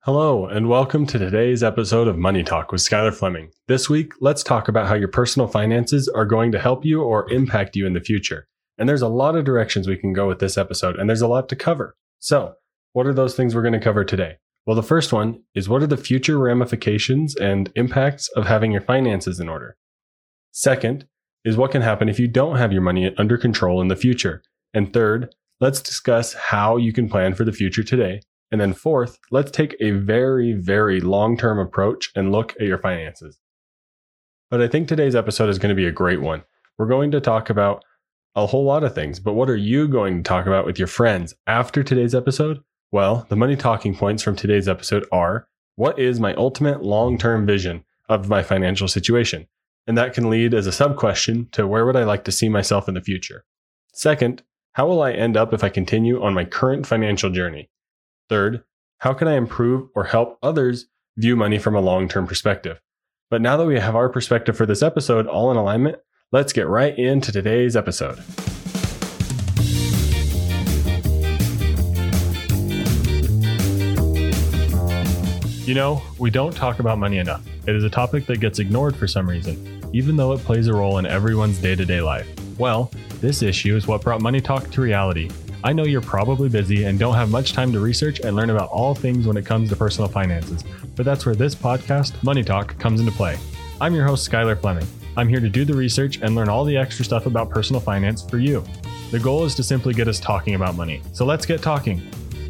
Hello, and welcome to today's episode of Money Talk with Skylar Fleming. This week, let's talk about how your personal finances are going to help you or impact you in the future. And there's a lot of directions we can go with this episode, and there's a lot to cover. So, what are those things we're going to cover today? Well, the first one is what are the future ramifications and impacts of having your finances in order? Second is what can happen if you don't have your money under control in the future. And third, let's discuss how you can plan for the future today. And then fourth, let's take a very, very long-term approach and look at your finances. But I think today's episode is going to be a great one. We're going to talk about a whole lot of things, but what are you going to talk about with your friends after today's episode? Well, the money talking points from today's episode are, what is my ultimate long-term vision of my financial situation? And that can lead as a sub-question to where would I like to see myself in the future? Second, how will I end up if I continue on my current financial journey? Third, how can I improve or help others view money from a long-term perspective? But now that we have our perspective for this episode all in alignment, let's get right into today's episode. You know, we don't talk about money enough. It is a topic that gets ignored for some reason, even though it plays a role in everyone's day-to-day life. Well, this issue is what brought Money Talk to reality. I know you're probably busy and don't have much time to research and learn about all things when it comes to personal finances, but that's where this podcast, Money Talk, comes into play. I'm your host, Skylar Fleming. I'm here to do the research and learn all the extra stuff about personal finance for you. The goal is to simply get us talking about money. So let's get talking.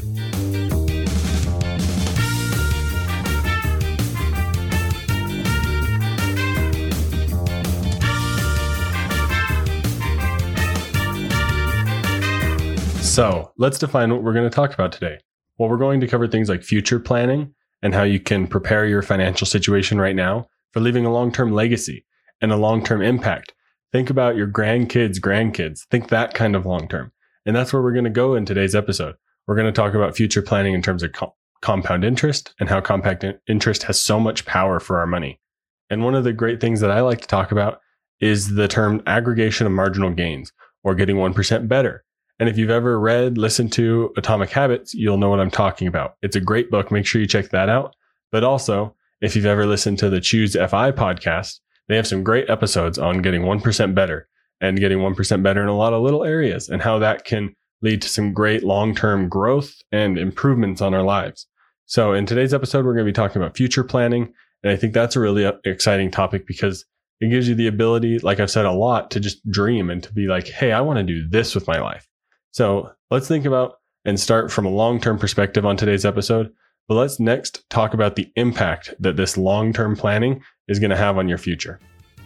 So let's define what we're going to talk about today. Well, we're going to cover things like future planning and how you can prepare your financial situation right now for leaving a long-term legacy and a long-term impact. Think about your grandkids. Think that kind of long-term. And that's where we're going to go in today's episode. We're going to talk about future planning in terms of compound interest and how compound interest has so much power for our money. And one of the great things that I like to talk about is the term aggregation of marginal gains, or getting 1% better. And if you've ever listened to Atomic Habits, you'll know what I'm talking about. It's a great book. Make sure you check that out. But also, if you've ever listened to the Choose FI podcast, they have some great episodes on getting 1% better and getting 1% better in a lot of little areas and how that can lead to some great long-term growth and improvements on our lives. So in today's episode, we're going to be talking about future planning. And I think that's a really exciting topic because it gives you the ability, like I've said a lot, to just dream and to be like, hey, I want to do this with my life. So let's think about and start from a long-term perspective on today's episode. But let's next talk about the impact that this long-term planning is going to have on your future.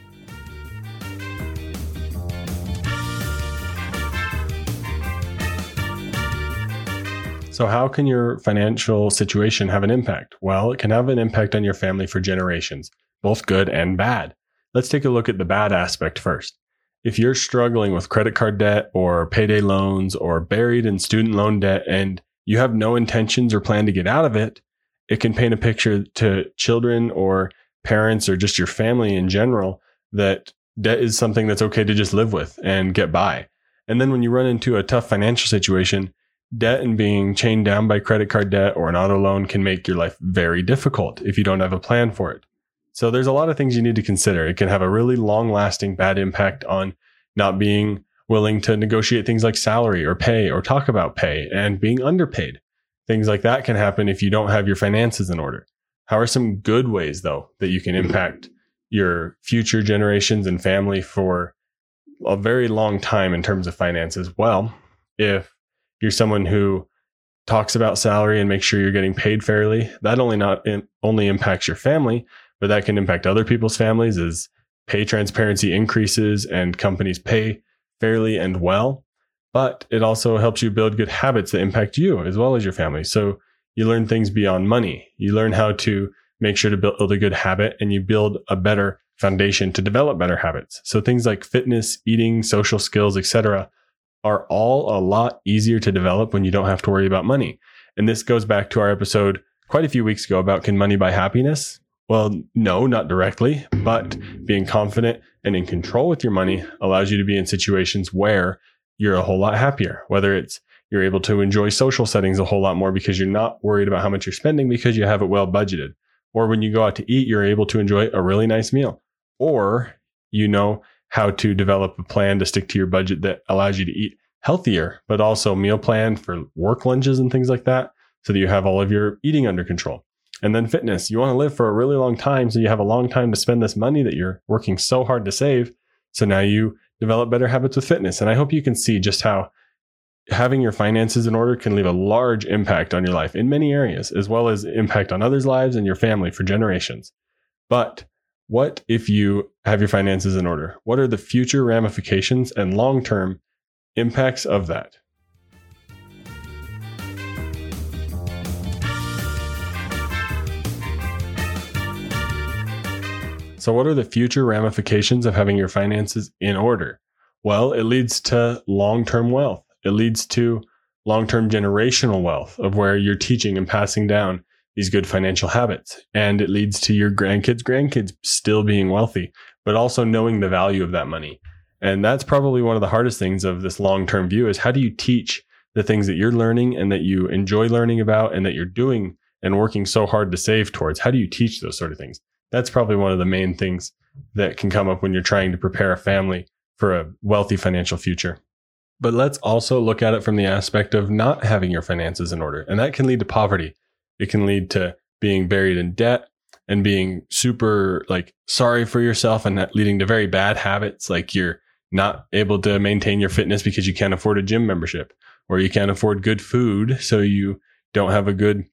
So how can your financial situation have an impact? Well, it can have an impact on your family for generations, both good and bad. Let's take a look at the bad aspect first. If you're struggling with credit card debt or payday loans or buried in student loan debt and you have no intentions or plan to get out of it, it can paint a picture to children or parents or just your family in general that debt is something that's okay to just live with and get by. And then when you run into a tough financial situation, debt and being chained down by credit card debt or an auto loan can make your life very difficult if you don't have a plan for it. So there's a lot of things you need to consider. It can have a really long-lasting bad impact on not being willing to negotiate things like salary or pay or talk about pay and being underpaid. Things like that can happen if you don't have your finances in order. How are some good ways, though, that you can impact your future generations and family for a very long time in terms of finances? Well, if you're someone who talks about salary and makes sure you're getting paid fairly, that only impacts your family, but that can impact other people's families as pay transparency increases and companies pay fairly and well. But it also helps you build good habits that impact you as well as your family. So you learn things beyond money. You learn how to make sure to build a good habit and you build a better foundation to develop better habits. So things like fitness, eating, social skills, etc., are all a lot easier to develop when you don't have to worry about money. And this goes back to our episode quite a few weeks ago about can money buy happiness? Well, no, not directly, but being confident and in control with your money allows you to be in situations where you're a whole lot happier, whether it's You're able to enjoy social settings a whole lot more because you're not worried about how much you're spending because you have it well budgeted. Or when you go out to eat, you're able to enjoy a really nice meal. Or you know how to develop a plan to stick to your budget that allows you to eat healthier, but also meal plan for work lunches and things like that, so that you have all of your eating under control. And then fitness. You want to live for a really long time, so you have a long time to spend this money that you're working so hard to save. So now you develop better habits with fitness. And I hope you can see just how having your finances in order can leave a large impact on your life in many areas, as well as impact on others' lives and your family for generations. But what if you have your finances in order? What are the future ramifications and long-term impacts of that? So what are the future ramifications of having your finances in order? Well, it leads to long-term wealth. It leads to long-term generational wealth of where you're teaching and passing down these good financial habits. And it leads to your grandkids still being wealthy, but also knowing the value of that money. And that's probably one of the hardest things of this long-term view is how do you teach the things that you're learning and that you enjoy learning about and that you're doing and working so hard to save towards? How do you teach those sort of things? That's probably one of the main things that can come up when you're trying to prepare a family for a wealthy financial future. But let's also look at it from the aspect of not having your finances in order. And that can lead to poverty. It can lead to being buried in debt and being super sorry for yourself and that leading to very bad habits. Like you're not able to maintain your fitness because you can't afford a gym membership or you can't afford good food. So you don't have a good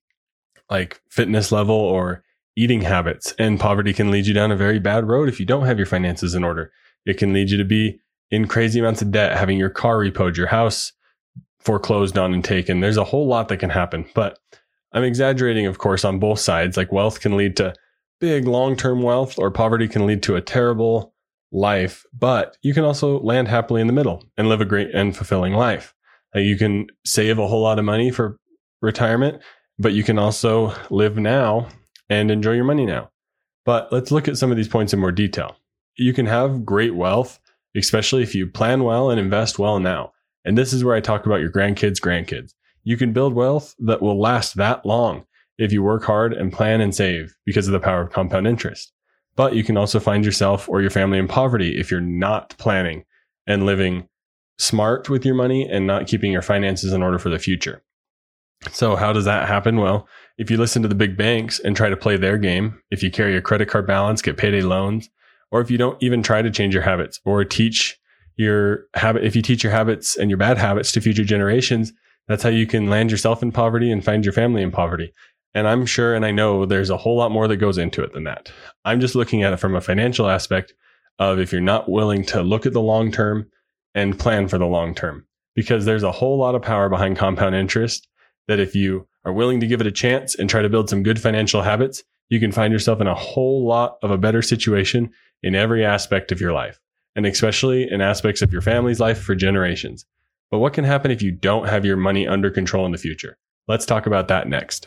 fitness level or eating habits. And poverty can lead you down a very bad road if you don't have your finances in order. It can lead you to be in crazy amounts of debt, having your car repoed, your house foreclosed on and taken. There's a whole lot that can happen, but I'm exaggerating, of course, on both sides. Like wealth can lead to big long-term wealth or poverty can lead to a terrible life, but you can also land happily in the middle and live a great and fulfilling life. You can save a whole lot of money for retirement, but you can also live now and enjoy your money now. But let's look at some of these points in more detail. You can have great wealth, especially if you plan well and invest well now. And this is where I talk about your grandkids. You can build wealth that will last that long if you work hard and plan and save because of the power of compound interest. But you can also find yourself or your family in poverty if you're not planning and living smart with your money and not keeping your finances in order for the future. So how does that happen? Well, if you listen to the big banks and try to play their game, if you carry a credit card balance, get payday loans, or if you don't even try to change your habits or teach your habit, if you teach your habits and your bad habits to future generations, that's how you can land yourself in poverty and find your family in poverty. And I'm sure, and I know there's a whole lot more that goes into it than that. I'm just looking at it from a financial aspect of if you're not willing to look at the long term and plan for the long term, because there's a whole lot of power behind compound interest that if you are willing to give it a chance and try to build some good financial habits, you can find yourself in a whole lot of a better situation in every aspect of your life, and especially in aspects of your family's life for generations. But what can happen if you don't have your money under control in the future? Let's talk about that next.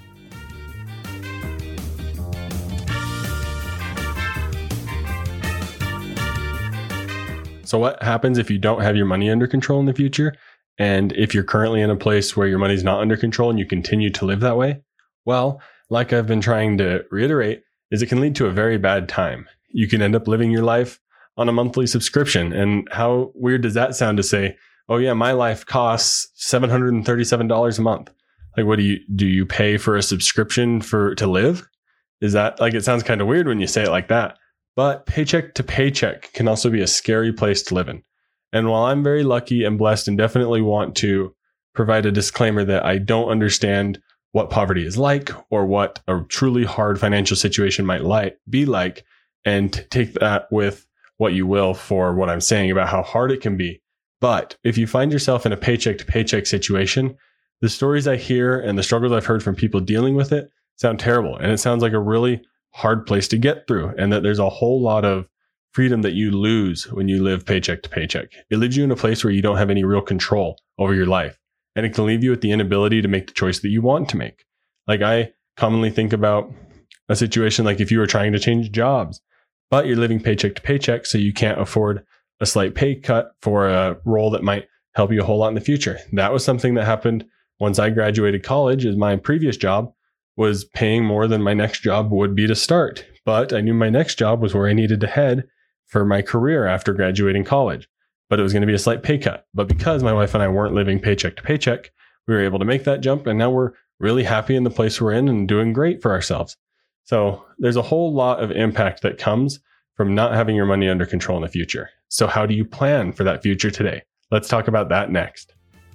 So what happens if you don't have your money under control in the future? And if you're currently in a place where your money's not under control and you continue to live that way? Well, like I've been trying to reiterate, is it can lead to a very bad time. You can end up living your life on a monthly subscription. And how weird does that sound to say, oh yeah, my life costs $737 a month. Like, what do you pay for a subscription to live? Is that it sounds kind of weird when you say it like that, but paycheck to paycheck can also be a scary place to live in. And while I'm very lucky and blessed and definitely want to provide a disclaimer that I don't understand what poverty is like or what a truly hard financial situation might be like, and take that with what you will for what I'm saying about how hard it can be. But if you find yourself in a paycheck to paycheck situation, the stories I hear and the struggles I've heard from people dealing with it sound terrible. And it sounds like a really hard place to get through, and that there's a whole lot of freedom that you lose when you live paycheck to paycheck. It leaves you in a place where you don't have any real control over your life. And it can leave you with the inability to make the choice that you want to make. Like I commonly think about a situation like if you were trying to change jobs, but you're living paycheck to paycheck, so you can't afford a slight pay cut for a role that might help you a whole lot in the future. That was something that happened once I graduated college, as my previous job was paying more than my next job would be to start. But I knew my next job was where I needed to head for my career after graduating college. But it was going to be a slight pay cut. But because my wife and I weren't living paycheck to paycheck, we were able to make that jump. And now we're really happy in the place we're in and doing great for ourselves. So there's a whole lot of impact that comes from not having your money under control in the future. So how do you plan for that future today? Let's talk about that next.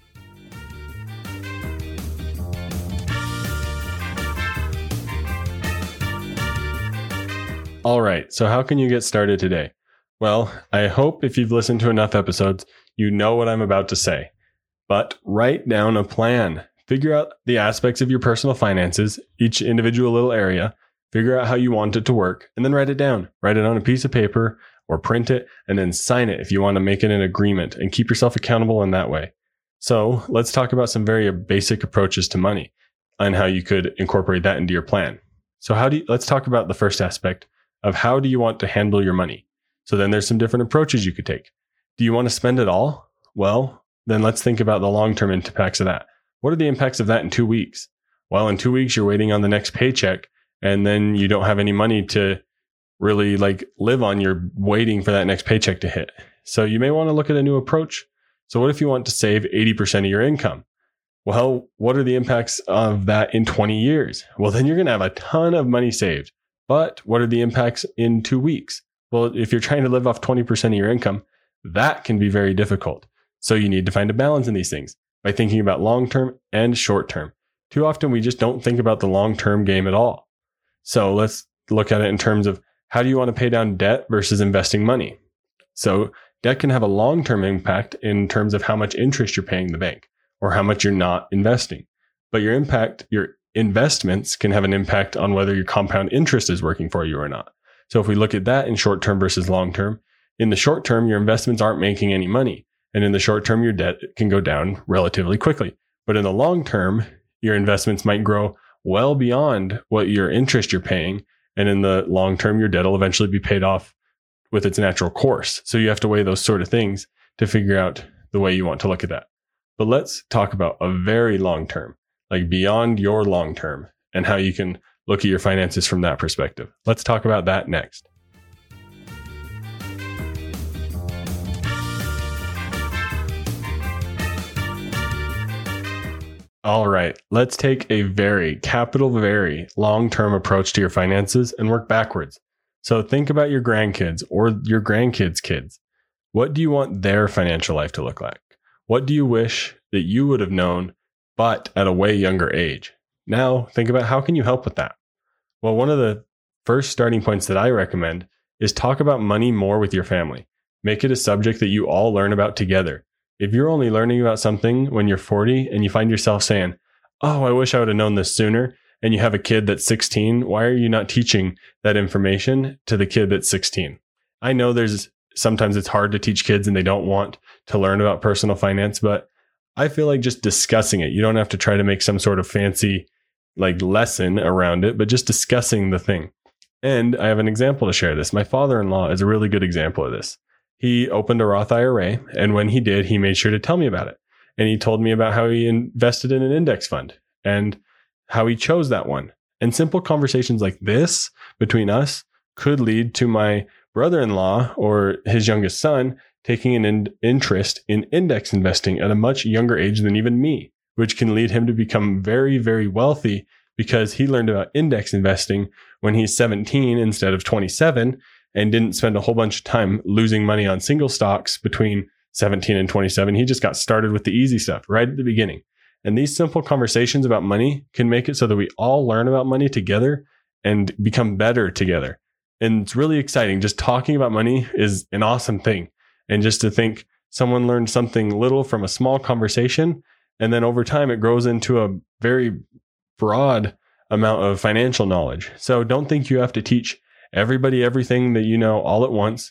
All right, so how can you get started today? Well, I hope if you've listened to enough episodes, you know what I'm about to say. But write down a plan. Figure out the aspects of your personal finances, each individual little area. Figure out how you want it to work, and then write it down. Write it on a piece of paper or print it, and then sign it if you want to make it an agreement and keep yourself accountable in that way. So let's talk about some very basic approaches to money and how you could incorporate that into your plan. So let's talk about the first aspect of how do you want to handle your money? So then there's some different approaches you could take. Do you want to spend it all? Well, then let's think about the long-term impacts of that. What are the impacts of that in 2 weeks? Well, in 2 weeks, you're waiting on the next paycheck, and then you don't have any money to really live on. You're waiting for that next paycheck to hit. So you may want to look at a new approach. So what if you want to save 80% of your income? Well, what are the impacts of that in 20 years? Well, then you're going to have a ton of money saved. But what are the impacts in 2 weeks? Well, if you're trying to live off 20% of your income, that can be very difficult. So you need to find a balance in these things by thinking about long-term and short-term. Too often we just don't think about the long-term game at all. So let's look at it in terms of how do you want to pay down debt versus investing money? So debt can have a long-term impact in terms of how much interest you're paying the bank or how much you're not investing. But your investments can have an impact on whether your compound interest is working for you or not. So if we look at that in short term versus long term, in the short term, your investments aren't making any money. And in the short term, your debt can go down relatively quickly. But in the long term, your investments might grow well beyond what your interest you're paying. And in the long term, your debt will eventually be paid off with its natural course. So you have to weigh those sort of things to figure out the way you want to look at that. But let's talk about a very long term, beyond your long term, and how you can look at your finances from that perspective. Let's talk about that next. All right, let's take a very long-term approach to your finances and work backwards. So think about your grandkids or your grandkids' kids. What do you want their financial life to look like? What do you wish that you would have known, but at a way younger age? Now, think about how can you help with that? Well, one of the first starting points that I recommend is talk about money more with your family. Make it a subject that you all learn about together. If you're only learning about something when you're 40 and you find yourself saying, "Oh, I wish I would have known this sooner," and you have a kid that's 16, why are you not teaching that information to the kid that's 16? I know sometimes it's hard to teach kids and they don't want to learn about personal finance, but I feel like just discussing it, you don't have to try to make some sort of fancy lesson around it, but just discussing the thing. And I have an example to share this. My father-in-law is a really good example of this. He opened a Roth IRA, and when he did, he made sure to tell me about it. And he told me about how he invested in an index fund and how he chose that one. And simple conversations like this between us could lead to my brother-in-law or his youngest son taking an interest in index investing at a much younger age than even me, which can lead him to become very, very wealthy because he learned about index investing when he's 17 instead of 27 and didn't spend a whole bunch of time losing money on single stocks between 17 and 27. He just got started with the easy stuff right at the beginning. And these simple conversations about money can make it so that we all learn about money together and become better together. And it's really exciting. Just talking about money is an awesome thing. And just to think someone learned something little from a small conversation, and then over time it grows into a very broad amount of financial knowledge. So don't think you have to teach everybody everything that you know all at once.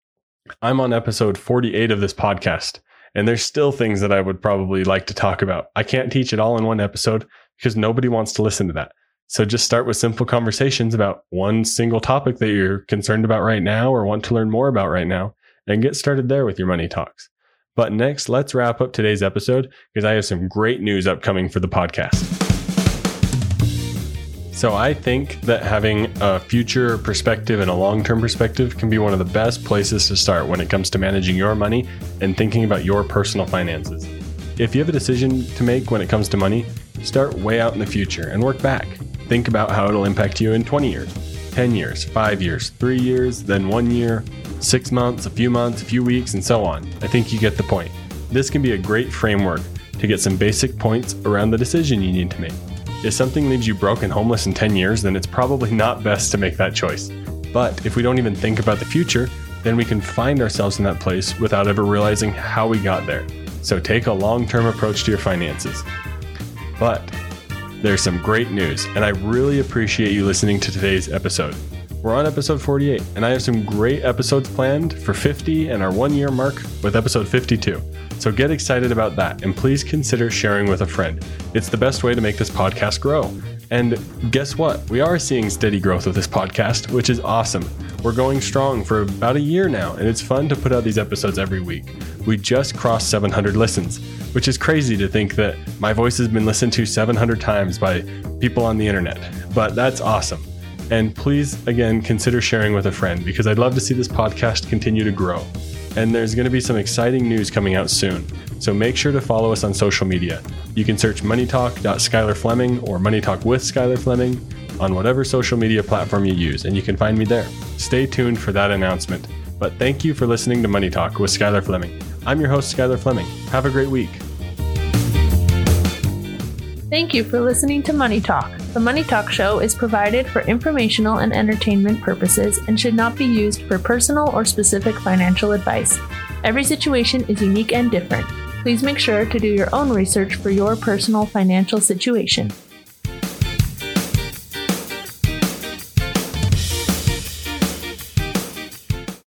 I'm on episode 48 of this podcast, and there's still things that I would probably like to talk about. I can't teach it all in one episode because nobody wants to listen to that. So just start with simple conversations about one single topic that you're concerned about right now or want to learn more about right now, and get started there with your money talks. But next, let's wrap up today's episode because I have some great news upcoming for the podcast. So I think that having a future perspective and a long-term perspective can be one of the best places to start when it comes to managing your money and thinking about your personal finances. If you have a decision to make when it comes to money, start way out in the future and work back. Think about how it'll impact you in 20 years, 10 years, 5 years, 3 years, then 1 year, 6 months, a few weeks, and so on. I think you get the point. This can be a great framework to get some basic points around the decision you need to make. If something leaves you broke and homeless in 10 years, then it's probably not best to make that choice. But if we don't even think about the future, then we can find ourselves in that place without ever realizing how we got there. So take a long-term approach to your finances. But there's some great news, and I really appreciate you listening to today's episode. We're on episode 48, and I have some great episodes planned for 50 and our 1 year mark with episode 52. So get excited about that, and please consider sharing with a friend. It's the best way to make this podcast grow. And guess what? We are seeing steady growth with this podcast, which is awesome. We're going strong for about a year now, and it's fun to put out these episodes every week. We just crossed 700 listens, which is crazy to think that my voice has been listened to 700 times by people on the internet, but that's awesome. And please, again, consider sharing with a friend because I'd love to see this podcast continue to grow. And there's going to be some exciting news coming out soon. So make sure to follow us on social media. You can search moneytalk.SkylarFleming or Money Talk with Skylar Fleming on whatever social media platform you use, and you can find me there. Stay tuned for that announcement. But thank you for listening to Money Talk with Skylar Fleming. I'm your host, Skylar Fleming. Have a great week. Thank you for listening to Money Talk. The Money Talk show is provided for informational and entertainment purposes and should not be used for personal or specific financial advice. Every situation is unique and different. Please make sure to do your own research for your personal financial situation.